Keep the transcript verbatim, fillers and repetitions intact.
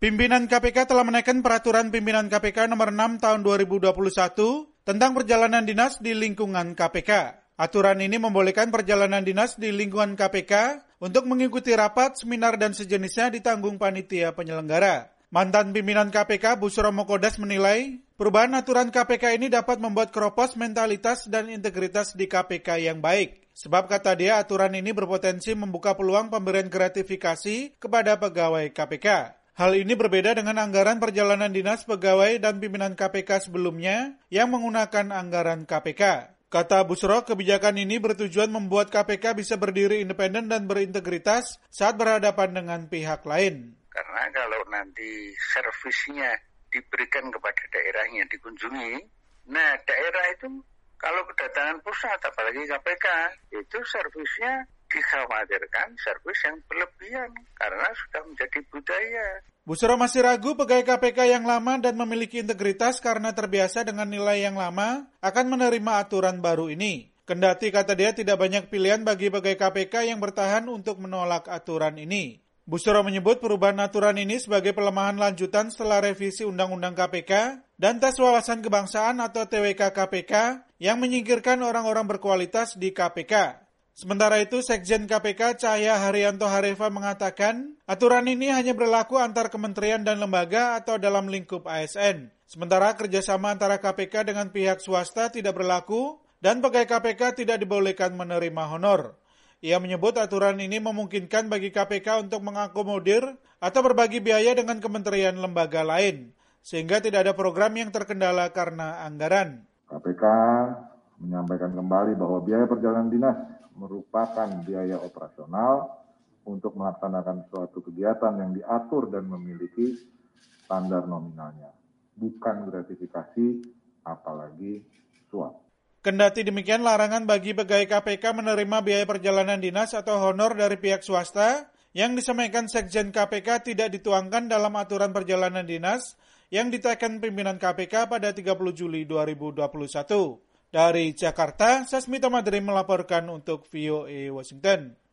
Pimpinan K P K telah menaikkan peraturan pimpinan K P K nomor enam tahun dua ribu dua puluh satu tentang perjalanan dinas di lingkungan K P K. Aturan ini membolehkan perjalanan dinas di lingkungan K P K untuk mengikuti rapat, seminar, dan sejenisnya ditanggung panitia penyelenggara. Mantan pimpinan K P K Bushro Kodas menilai, perubahan aturan K P K ini dapat membuat keropos mentalitas dan integritas di K P K yang baik. Sebab kata dia, aturan ini berpotensi membuka peluang pemberian gratifikasi kepada pegawai K P K. Hal ini berbeda dengan anggaran perjalanan dinas pegawai dan pimpinan K P K sebelumnya yang menggunakan anggaran K P K. Kata Bushro, kebijakan ini bertujuan membuat K P K bisa berdiri independen dan berintegritas saat berhadapan dengan pihak lain. Karena kalau nanti servisnya diberikan kepada daerahnya dikunjungi, nah daerah itu kalau kedatangan pusat, apalagi K P K, itu servisnya dikhawatirkan servis yang berlebihan karena sudah menjadi budaya. Bushro masih ragu pegawai K P K yang lama dan memiliki integritas karena terbiasa dengan nilai yang lama akan menerima aturan baru ini. Kendati kata dia tidak banyak pilihan bagi pegawai K P K yang bertahan untuk menolak aturan ini. Bushro menyebut perubahan aturan ini sebagai pelemahan lanjutan setelah revisi Undang-Undang K P K dan tes wawasan kebangsaan atau T W K K P K yang menyingkirkan orang-orang berkualitas di K P K. Sementara itu, Sekjen K P K Cahya Haryanto Harefa mengatakan, aturan ini hanya berlaku antar kementerian dan lembaga atau dalam lingkup A S N. Sementara kerjasama antara K P K dengan pihak swasta tidak berlaku dan pegawai K P K tidak dibolehkan menerima honor. Ia menyebut aturan ini memungkinkan bagi K P K untuk mengakomodir atau berbagi biaya dengan kementerian lembaga lain, sehingga tidak ada program yang terkendala karena anggaran. K P K menyampaikan kembali bahwa biaya perjalanan dinas merupakan biaya operasional untuk melaksanakan suatu kegiatan yang diatur dan memiliki standar nominalnya, bukan gratifikasi apalagi suap. Kendati demikian, larangan bagi pegawai K P K menerima biaya perjalanan dinas atau honor dari pihak swasta yang disampaikan Sekjen K P K tidak dituangkan dalam aturan perjalanan dinas yang diteken pimpinan K P K pada tiga puluh Juli dua ribu dua puluh satu. Dari Jakarta, Sasmita Madrim melaporkan untuk V O A Washington.